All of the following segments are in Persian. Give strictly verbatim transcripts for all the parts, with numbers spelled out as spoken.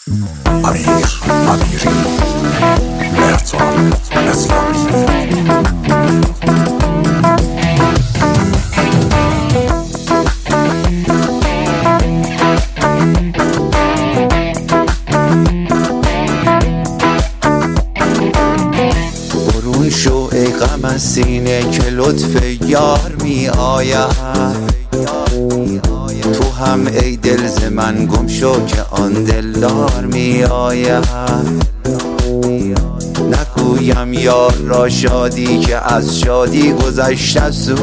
امیر امیری، مهرجان اسلامی. برون شو ای غم از سینه که لطف یار می آید. تو هم ای دل ز من گم شو که آن دلدار می آید. نگویم یار را شادی که از شادی گذشته سو،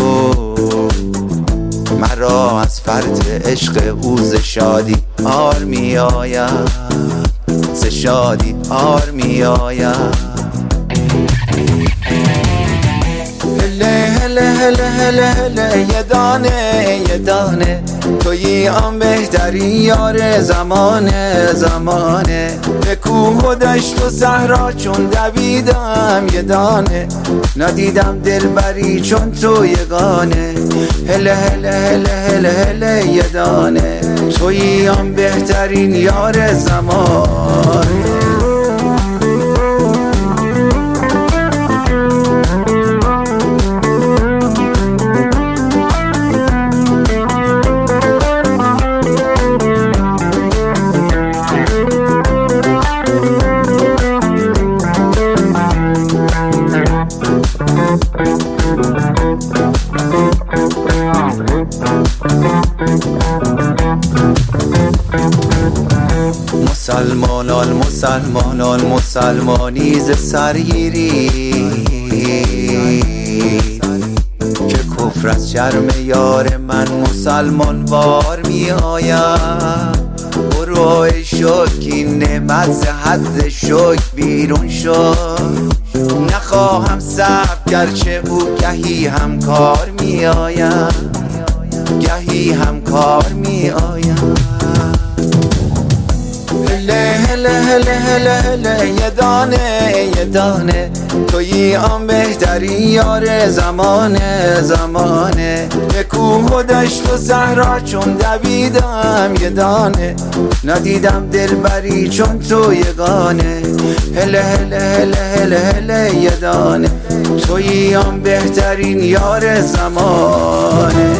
مرا از فرط عشق او ز شادی آر می آید، ز شادی آر می آید. هله هله هله هله هله یه دانه یه دانه تویی آن بهترین یار زمانه زمانه. به کوه و دشت و صحرا چون دویدم یه دانه، ندیدم دلبری چون تو یگانه. هله هله هله هله هله یه دانه تویی آن بهترین یار زمانه. مسلمانان مسلمانان مسلمانی ز سرگیری، که کفر از شرم یار من مسلمان وار می آید. برو ای شکر این نعمت ز حد شکر بیرون شد، نخواهم صبر گرچه او گهی همکار می آید، گهی همکار می آید. هله هله هله هله هله یه دانه یه دانه تویی آن بهترین یار زمانه زمانه. به کوه و دشت و صحرا چون دویدم یه دانه، ندیدم دلبری چون تو یگانه. هله هله هله هله هله یه دانه تویی آن بهترین یار زمانه.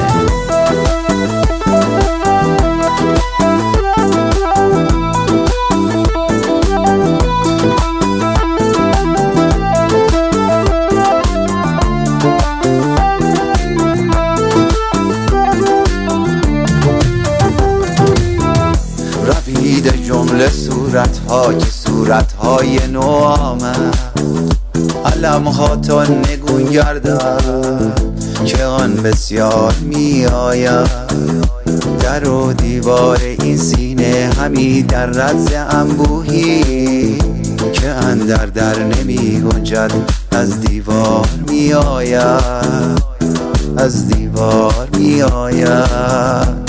روید جمله صورت ها که صورت های نو آمد، علم ها تا نگون گردد که آن بسیار می آید. در و دیوار این سینه همی در رد انبوهی، که اندر در نمی گنجد از دیوار می آید، از دیوار می آید.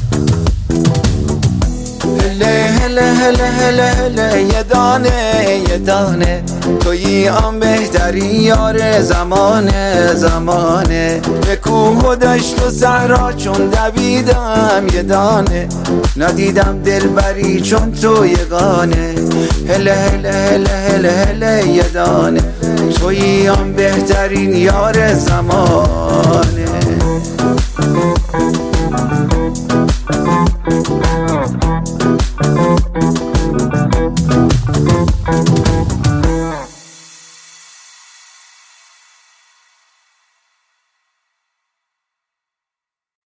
هله هله هله هله هله یه دانه یه دانه تویی آن بهترین یار زمانه زمانه. به کوه و دشت و صحرا چون دویدم یه دانه، ندیدم دلبری چون تو یگانه. هله هله هله هله هله یه دانه تویی آن بهترین یار زمانه.